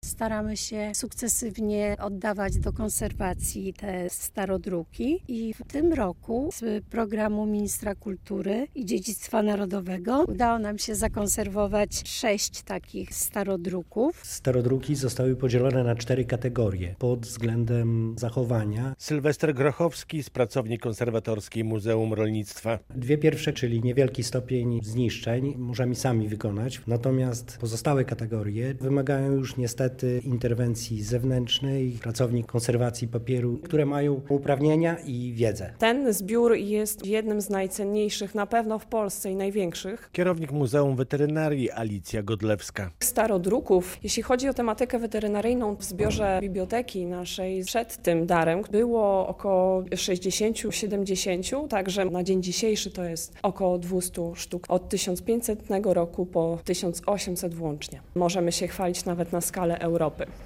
staramy się sukcesywnie oddawać do konserwacji te starodruki i w tym roku z programu Ministra Kultury i Dziedzictwa Narodowego udało nam się zakonserwować 6 takich starodruków. Starodruki zostały podzielone na 4 kategorie pod względem zachowania. Sylwester Grochowski z pracowni konserwatorskiej Muzeum Rolnictwa. 2 pierwsze, czyli niewielki stopień zniszczeń, możemy sami wykonać, natomiast pozostałe kategorie wymagają już niestety interwencji zewnętrznej, pracowni konserwacji papieru, które mają uprawnienia i wiedzę. Ten zbiór jest jednym z najcenniejszych na pewno w Polsce i największych. Kierownik Muzeum Weterynarii Alicja Godlewska. Starodruków, jeśli chodzi o tematykę weterynaryjną, w zbiorze biblioteki naszej przed tym darem było około 60-70, także na dzień dzisiejszy to jest około 200 sztuk od 1500 roku po 1800 włącznie. Możemy się chwalić nawet na skalę Europy.